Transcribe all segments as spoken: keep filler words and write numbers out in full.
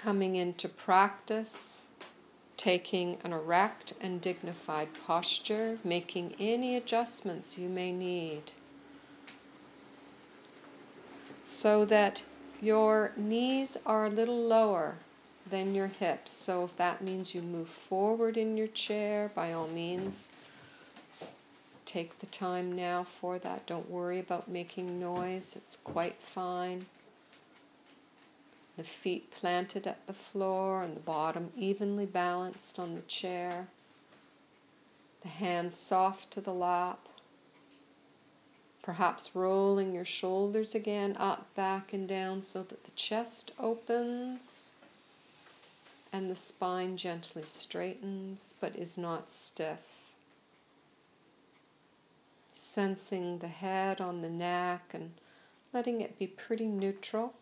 Coming into practice, taking an erect and dignified posture, making any adjustments you may need, so that your knees are a little lower than your hips. So if that means you move forward in your chair, by all means, take the time now for that. Don't worry about making noise. It's quite fine. The feet planted at the floor and the bottom evenly balanced on the chair. The hands soft to the lap. Perhaps rolling your shoulders again up, back, and down so that the chest opens and the spine gently straightens but is not stiff. Sensing the head on the neck and letting it be pretty neutral.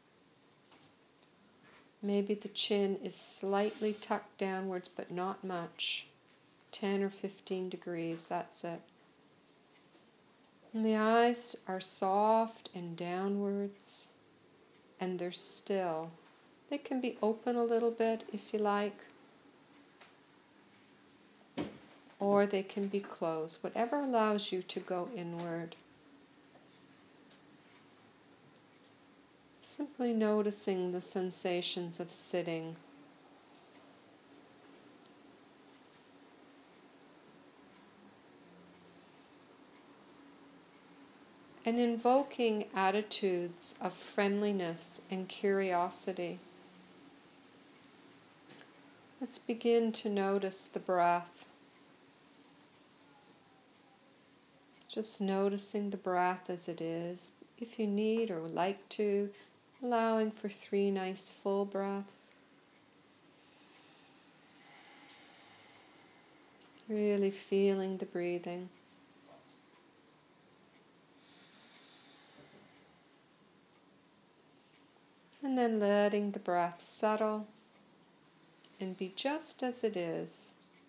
Maybe the chin is slightly tucked downwards, but not much. ten or fifteen degrees, that's it. And the eyes are soft and downwards, and they're still. They can be open a little bit if you like, or they can be closed, whatever allows you to go inward. Simply noticing the sensations of sitting. And invoking attitudes of friendliness and curiosity. Let's begin to notice the breath. Just noticing the breath as it is. If you need or would like to, allowing for three nice full breaths. Really feeling the breathing. And then letting the breath settle and be just as it is.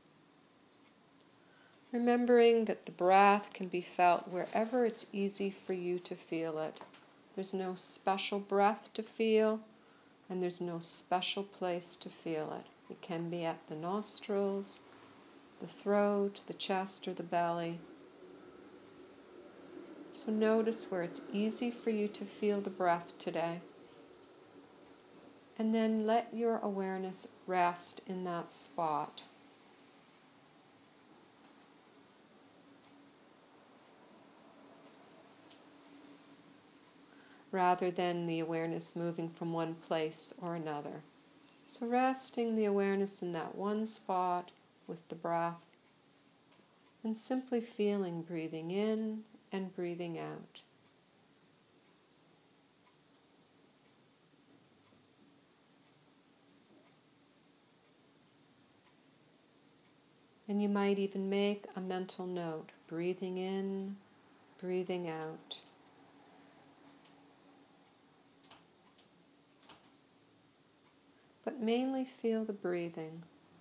Remembering that the breath can be felt wherever it's easy for you to feel it. There's no special breath to feel, and there's no special place to feel it. It can be at the nostrils, the throat, the chest, or the belly. So notice where it's easy for you to feel the breath today. And then let your awareness rest in that spot. Rather than the awareness moving from one place or another. So resting the awareness in that one spot with the breath, and simply feeling breathing in and breathing out. And you might even make a mental note, breathing in, breathing out. But mainly feel the breathing.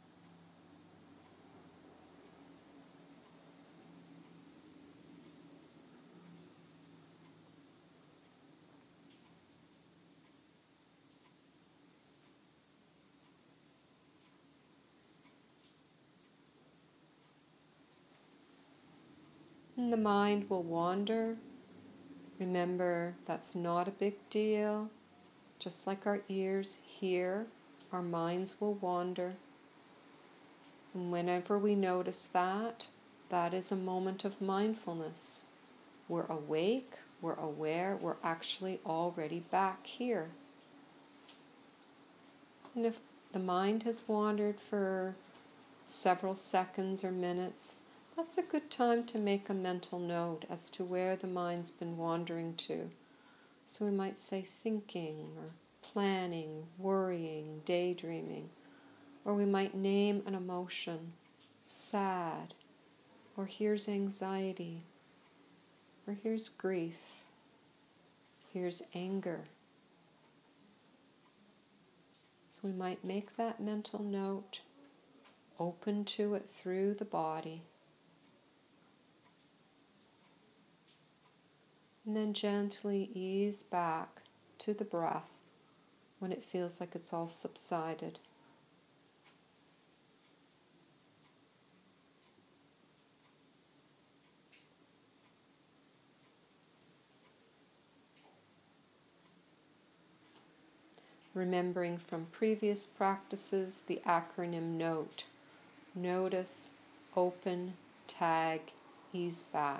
And the mind will wander. Remember, that's not a big deal. Just like our ears hear, our minds will wander. And whenever we notice that, that is a moment of mindfulness. We're awake, we're aware, we're actually already back here. And if the mind has wandered for several seconds or minutes, that's a good time to make a mental note as to where the mind's been wandering to. So we might say thinking, or planning, worrying, daydreaming. Or we might name an emotion, sad, or here's anxiety, or here's grief, here's anger. So we might make that mental note, open to it through the body. And then gently ease back to the breath, when it feels like it's all subsided. Remembering from previous practices the acronym NOTE. Notice, open, tag, ease back.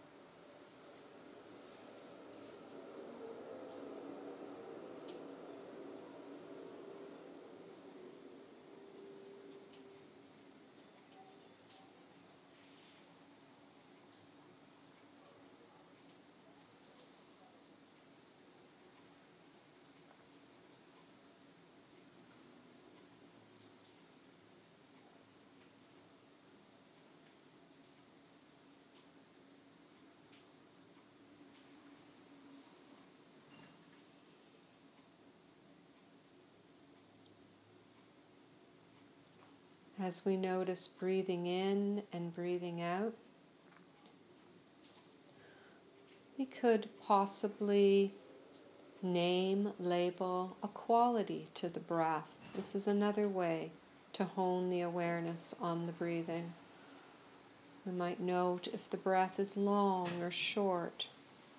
As we notice breathing in and breathing out, we could possibly name, label a quality to the breath. This is another way to hone the awareness on the breathing. We might note if the breath is long or short,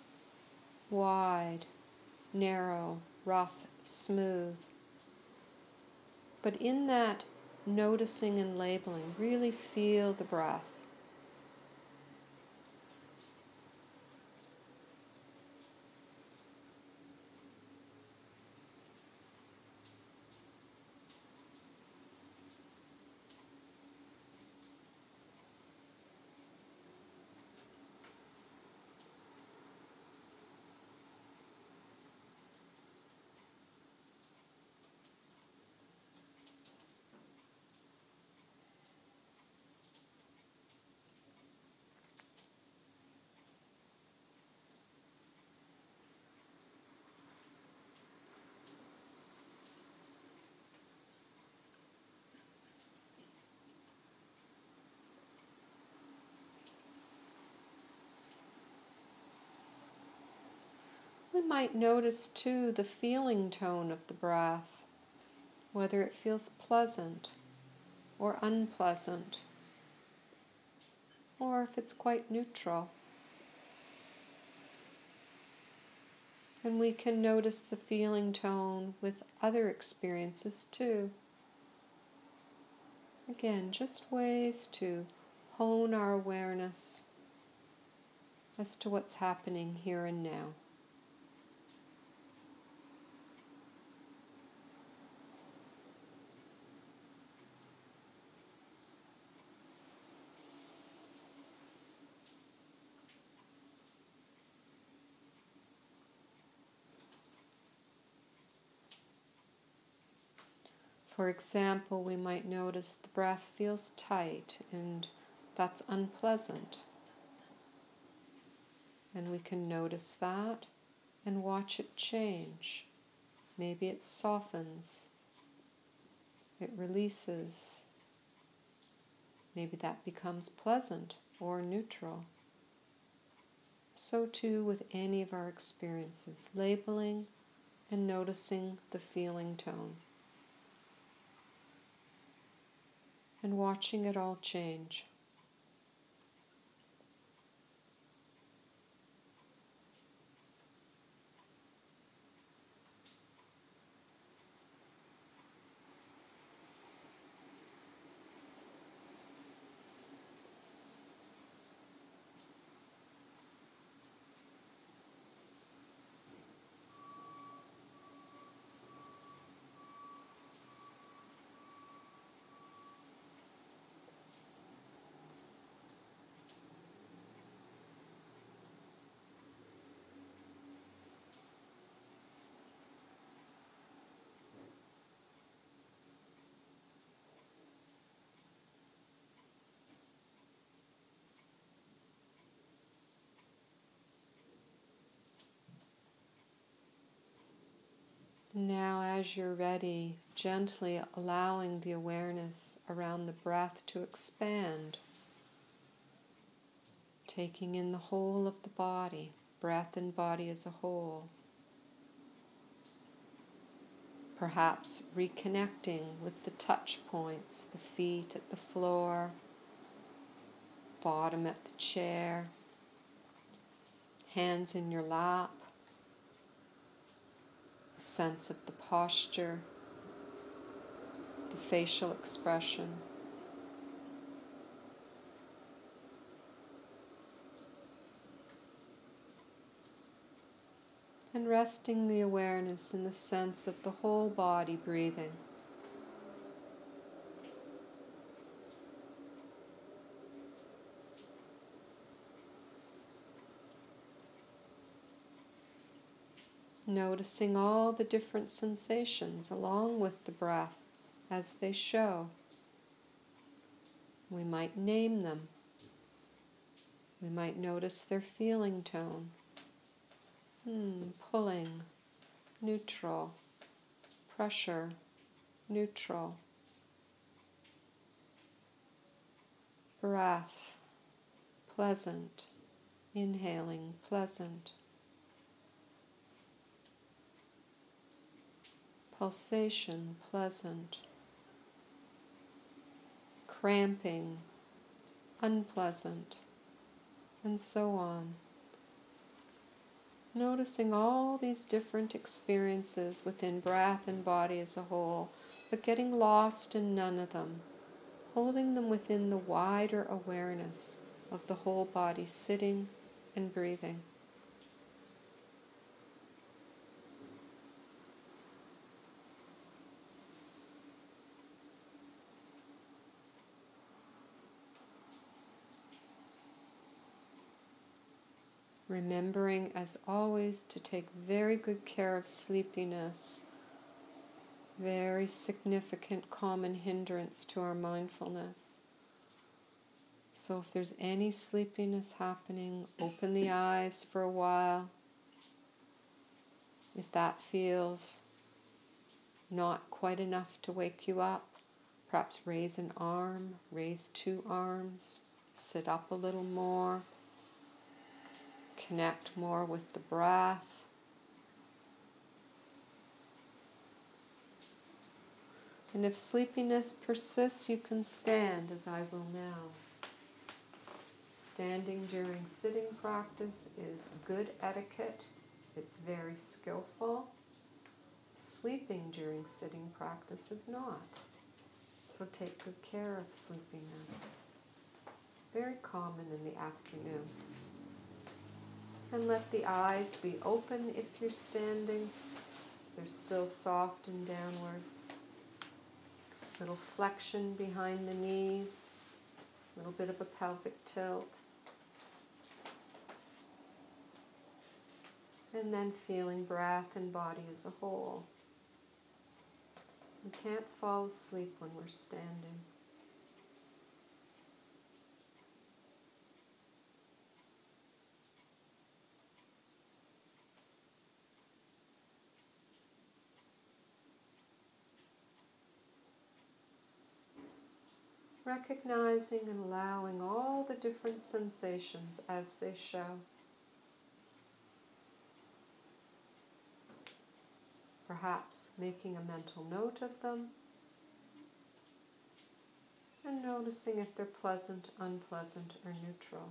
wide, narrow, rough, smooth. But in that noticing and labeling, really feel the breath. We might notice too the feeling tone of the breath, whether it feels pleasant or unpleasant, or if it's quite neutral. And we can notice the feeling tone with other experiences too. Again, just ways to hone our awareness as to what's happening here and now. For example, we might notice the breath feels tight, and that's unpleasant. And we can notice that and watch it change. Maybe it softens, it releases. Maybe that becomes pleasant or neutral. So too with any of our experiences, labeling and noticing the feeling tone. And watching it all change. Now, as you're ready, gently allowing the awareness around the breath to expand, taking in the whole of the body, breath and body as a whole. Perhaps reconnecting with the touch points, the feet at the floor, bottom at the chair, hands in your lap, a sense of the posture, the facial expression. And resting the awareness in the sense of the whole body breathing. Noticing all the different sensations along with the breath as they show. We might name them. We might notice their feeling tone. Hmm, pulling, neutral, pressure, neutral, breath, pleasant, inhaling, pleasant, pulsation, pleasant, cramping, unpleasant, and so on. Noticing all these different experiences within breath and body as a whole, but getting lost in none of them, holding them within the wider awareness of the whole body sitting and breathing. Remembering, as always, to take very good care of sleepiness, very significant common hindrance to our mindfulness. So if there's any sleepiness happening, open the eyes for a while. If that feels not quite enough to wake you up, perhaps raise an arm, raise two arms, sit up a little more. Connect more with the breath. And if sleepiness persists, you can stand, as I will now. Standing during sitting practice is good etiquette. It's very skillful. Sleeping during sitting practice is not. So take good care of sleepiness. Very common in the afternoon. And let the eyes be open if you're standing. They're still soft and downwards. Little flexion behind the knees. A little bit of a pelvic tilt. And then feeling breath and body as a whole. We can't fall asleep when we're standing. Recognizing and allowing all the different sensations as they show. Perhaps making a mental note of them and noticing if they're pleasant, unpleasant, or neutral.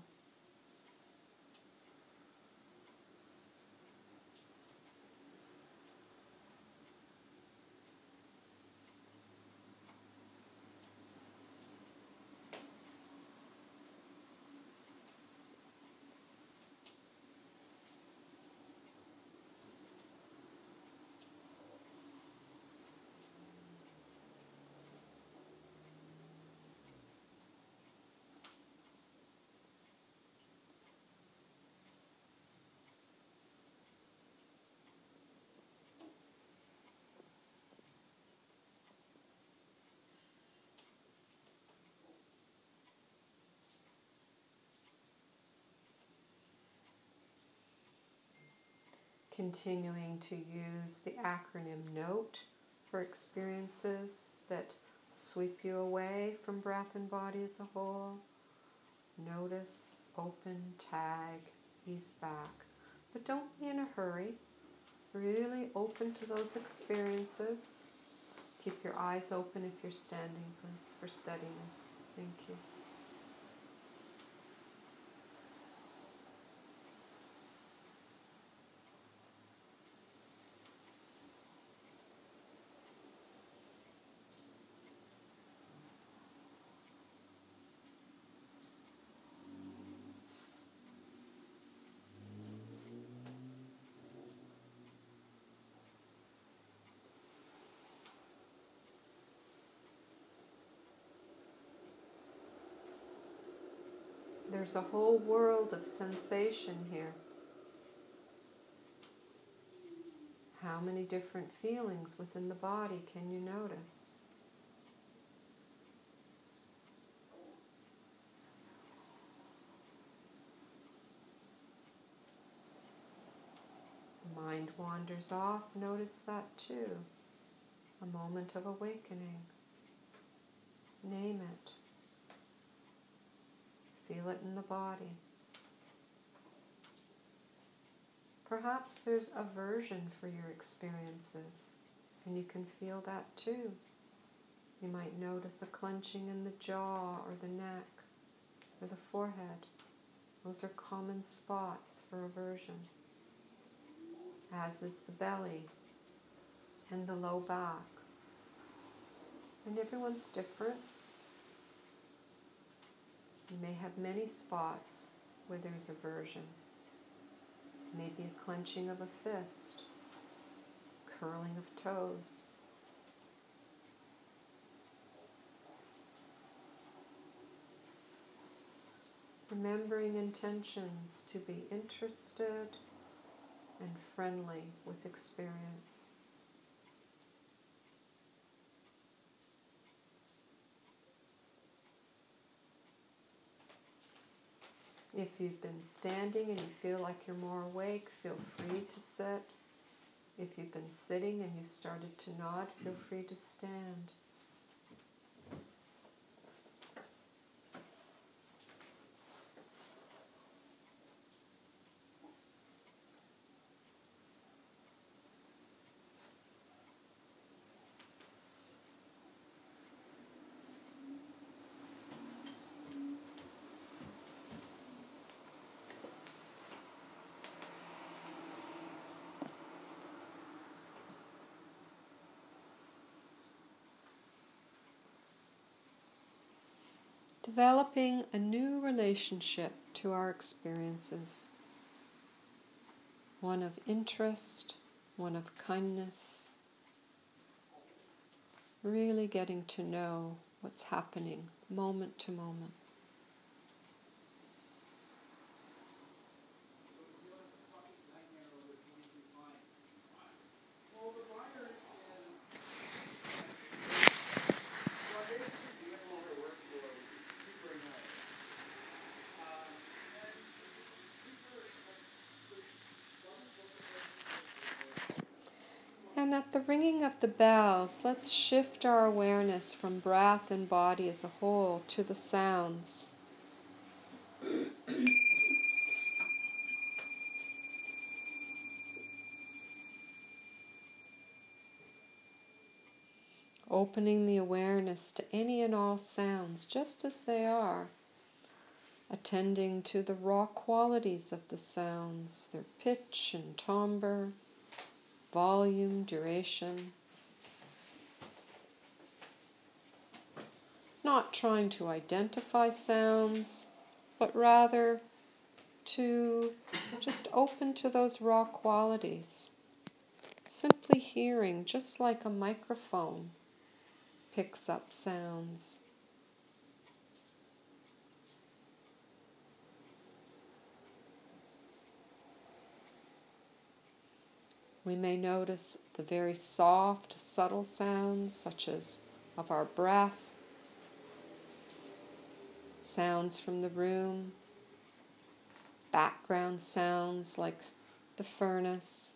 Continuing to use the acronym NOTE for experiences that sweep you away from breath and body as a whole. Notice, open, tag, ease back. But don't be in a hurry. really open to those experiences. Keep your eyes open if you're standing, please, for steadiness. Thank you. There's a whole world of sensation here. How many different feelings within the body can you notice? The mind wanders off, notice that too. A moment of awakening. Name it. Feel it in the body. Perhaps there's aversion for your experiences, and you can feel that too. You might notice a clenching in the jaw or the neck or the forehead. Those are common spots for aversion, as is the belly and the low back. And everyone's different. You may have many spots where there's aversion. Maybe a clenching of a fist, curling of toes. Remembering intentions to be interested and friendly with experience. If you've been standing and you feel like you're more awake, feel free to sit. If you've been sitting and you started to nod, feel free to stand. Developing a new relationship to our experiences. One of interest, one of kindness. Really getting to know what's happening moment to moment. And at the ringing of the bells, let's shift our awareness from breath and body as a whole to the sounds. Opening the awareness to any and all sounds just as they are. Attending to the raw qualities of the sounds, their pitch and timbre, volume, duration. Not trying to identify sounds, but rather to just open to those raw qualities. Simply hearing, just like a microphone picks up sounds. We may notice the very soft, subtle sounds, such as of our breath, sounds from the room, background sounds like the furnace,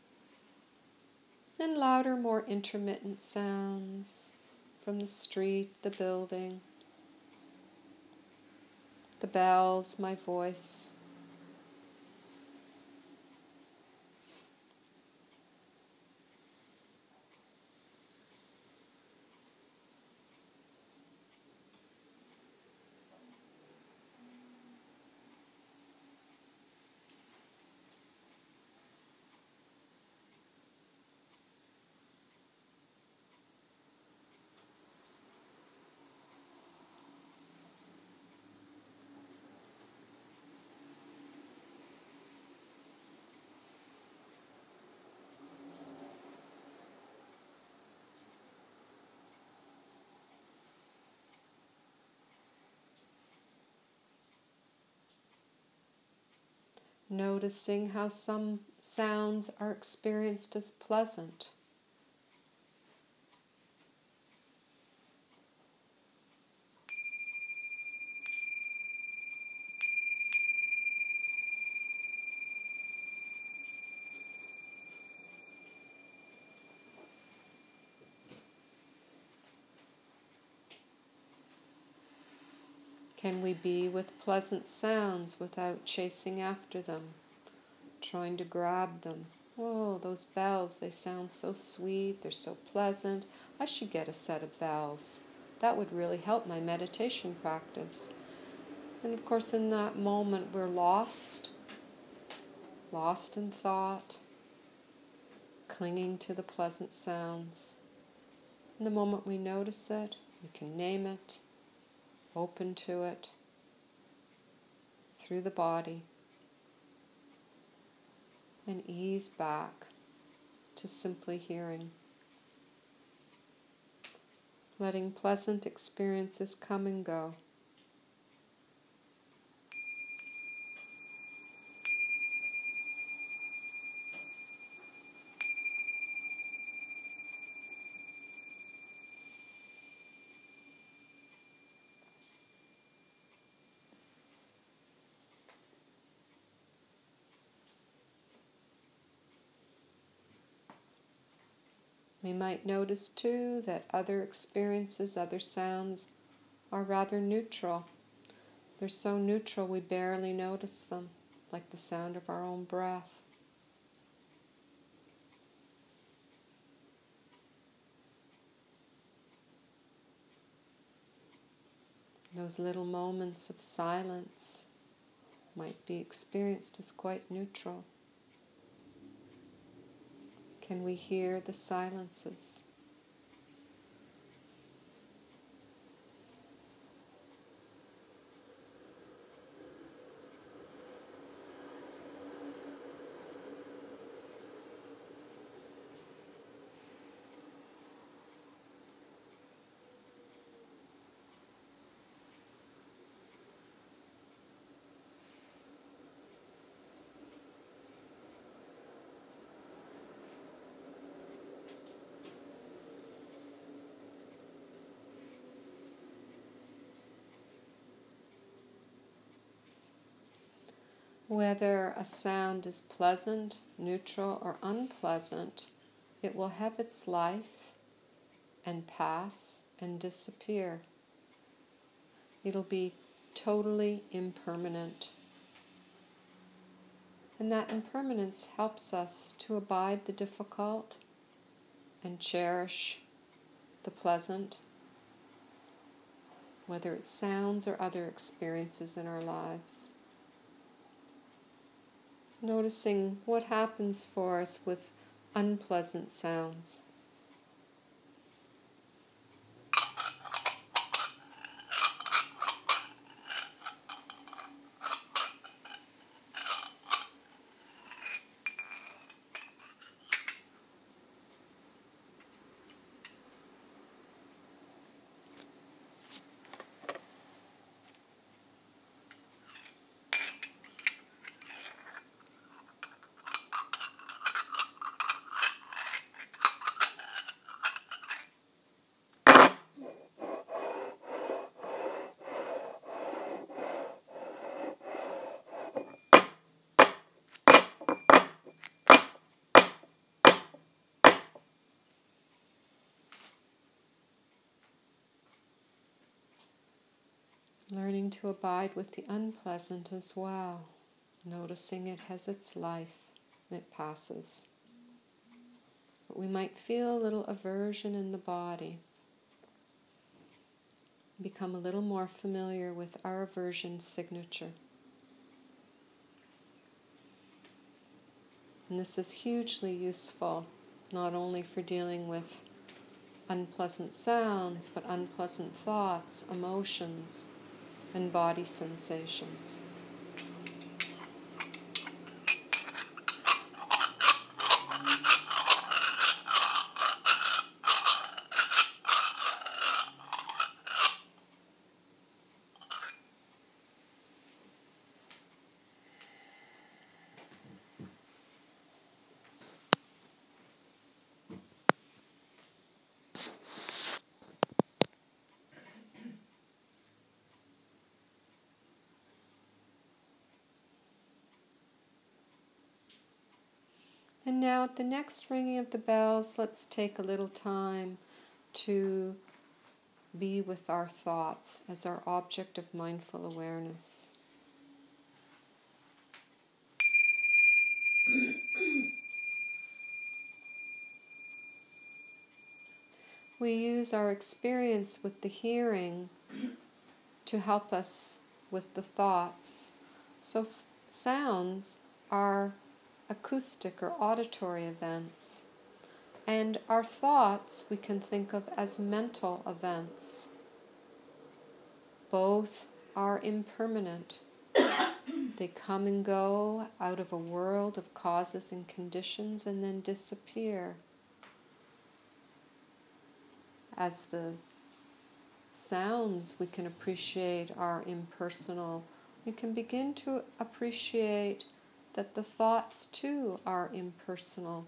and louder, more intermittent sounds from the street, the building, the bells, my voice. noticing how some sounds are experienced as pleasant. Can we be with pleasant sounds without chasing after them, trying to grab them? Whoa, those bells, they sound so sweet, they're so pleasant. I should get a set of bells. That would really help my meditation practice. And of course, in that moment, we're lost, lost in thought, clinging to the pleasant sounds. In the moment we notice it, we can name it, open to it through the body, and ease back to simply hearing, letting pleasant experiences come and go. We might notice too that other experiences, other sounds are rather neutral. They're so neutral we barely notice them, like the sound of our own breath. Those little moments of silence might be experienced as quite neutral. Can we hear the silences? Whether a sound is pleasant, neutral, or unpleasant, it will have its life and pass and disappear. It'll be totally impermanent. And that impermanence helps us to abide the difficult and cherish the pleasant, whether it's sounds or other experiences in our lives. Noticing what happens for us with unpleasant sounds. Learning to abide with the unpleasant as well, noticing it has its life and it passes. But we might feel a little aversion in the body, become a little more familiar with our aversion signature. And this is hugely useful, not only for dealing with unpleasant sounds, but unpleasant thoughts, emotions, and body sensations. And now at the next ringing of the bells, let's take a little time to be with our thoughts as our object of mindful awareness. We use our experience with the hearing to help us with the thoughts. So f- sounds are acoustic or auditory events, and our thoughts we can think of as mental events. Both are impermanent. They come and go out of a world of causes and conditions and then disappear. As the sounds we can appreciate are impersonal, we can begin to appreciate that the thoughts too are impersonal.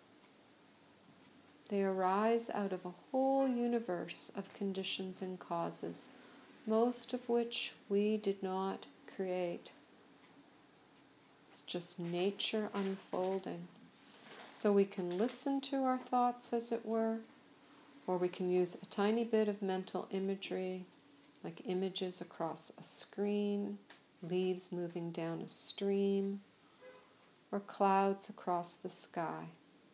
They arise out of a whole universe of conditions and causes, most of which we did not create. It's just nature unfolding. So we can listen to our thoughts, as it were, or we can use a tiny bit of mental imagery, like images across a screen, leaves moving down a stream, or clouds across the sky.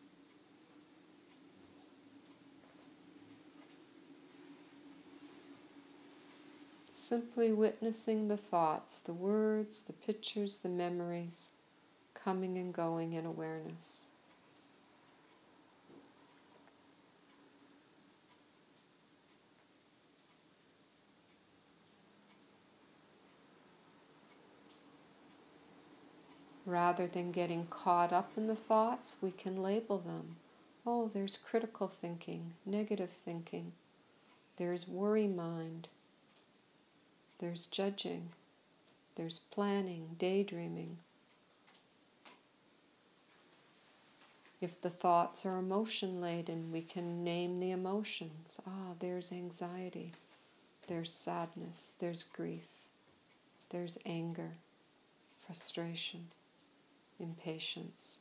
Simply witnessing the thoughts, the words, the pictures, the memories, coming and going in awareness. Rather than getting caught up in the thoughts, we can label them. Oh, there's critical thinking, negative thinking. There's worry mind. There's judging. There's planning, daydreaming. If the thoughts are emotion-laden, we can name the emotions. Ah, there's anxiety. There's sadness. There's grief. There's anger, frustration, impatience.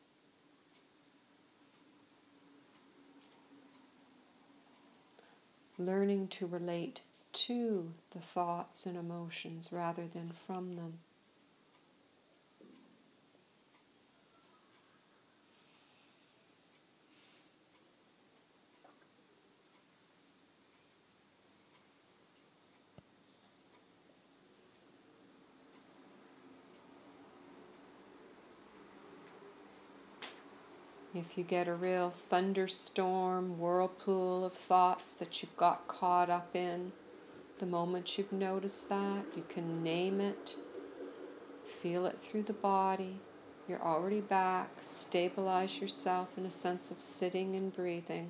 Learning to relate to the thoughts and emotions rather than from them. If you get a real thunderstorm, whirlpool of thoughts that you've got caught up in, the moment you've noticed that, you can name it, feel it through the body. You're already back. Stabilize yourself in a sense of sitting and breathing.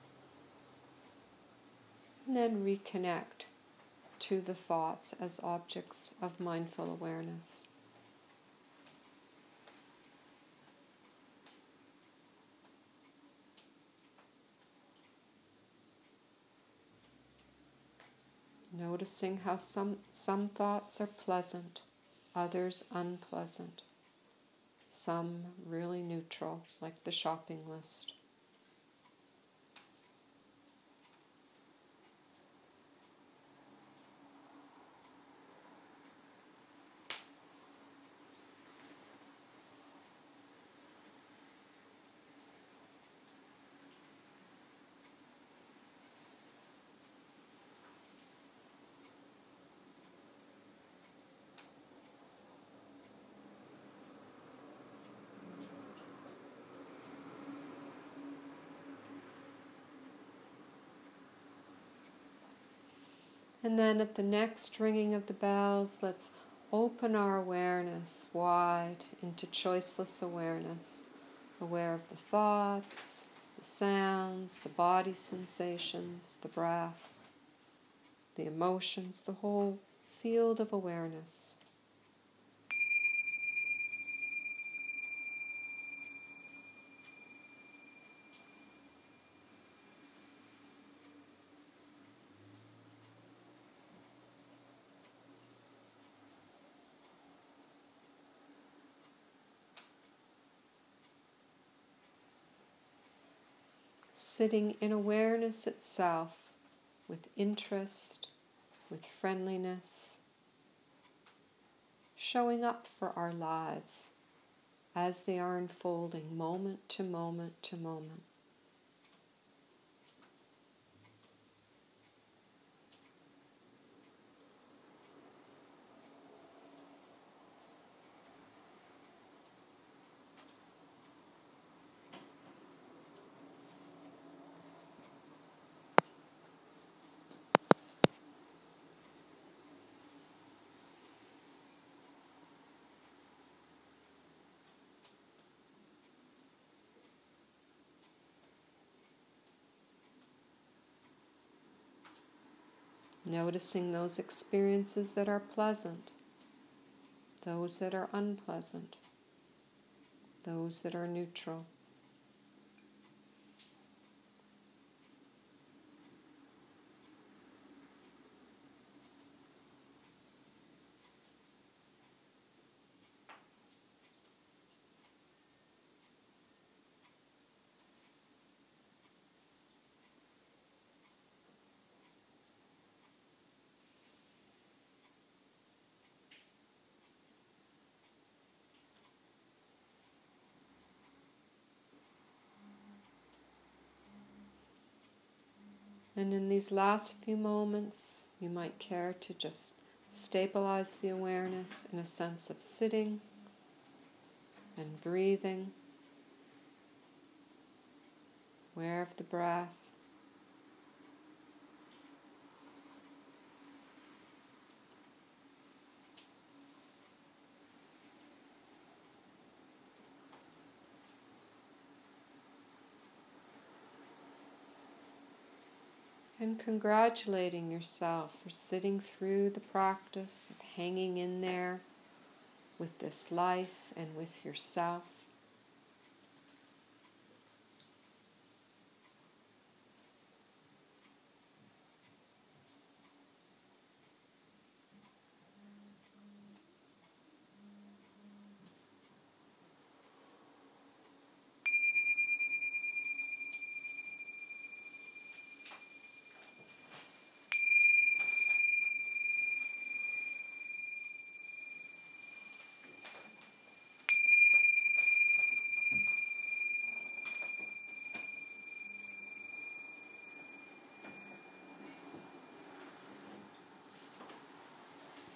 And then reconnect to the thoughts as objects of mindful awareness. Noticing how some, some thoughts are pleasant, others unpleasant, some really neutral, like the shopping list. And then at the next ringing of the bells, let's open our awareness wide into choiceless awareness, aware of the thoughts, the sounds, the body sensations, the breath, the emotions, the whole field of awareness. sitting in awareness itself with interest, with friendliness, showing up for our lives as they are unfolding moment to moment to moment. Noticing those experiences that are pleasant, those that are unpleasant, those that are neutral. And in these last few moments, you might care to just stabilize the awareness in a sense of sitting and breathing, aware of the breath. And congratulating yourself for sitting through the practice of hanging in there with this life and with yourself.